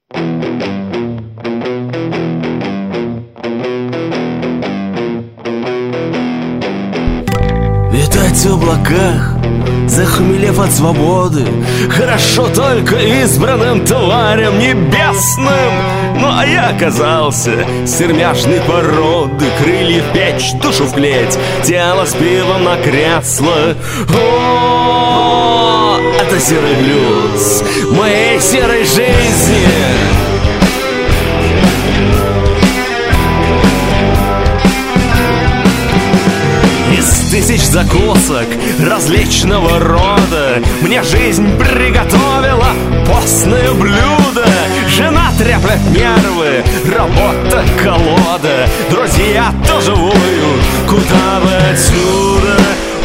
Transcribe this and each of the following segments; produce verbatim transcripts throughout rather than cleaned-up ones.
Витать в облаках, захмелев от свободы, хорошо только избранным тварям небесным. Ну а я оказался сермяжной породы, крылья в печь, душу в клеть, тело с пивом на кресло. О, это серый блюз моей серой жизни. Тысяч закусок различного рода мне жизнь приготовила постное блюдо. Жена треплет нервы, работа колода, друзья тоже воют, куда бы отсюда.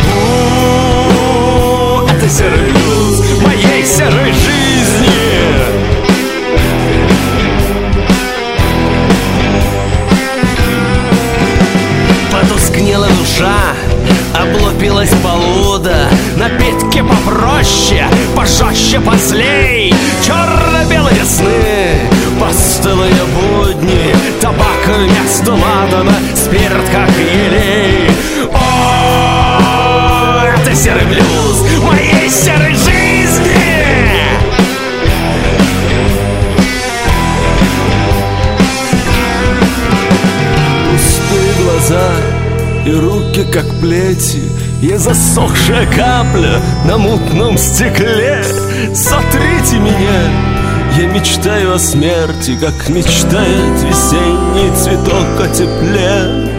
У-у-у, это серый блюз моей серой жизни. Потускнела душа, облупилась полуда, напитки попроще, пожестче, послей. Черно-белые сны, постылые будни, табак вместо ладана, спирт как елей. О, это серый блюз моей серой жизни. Пустые глаза и руки как плети, я засохшая капля на мутном стекле. Сотрите меня, я мечтаю о смерти, как мечтает весенний цветок о тепле.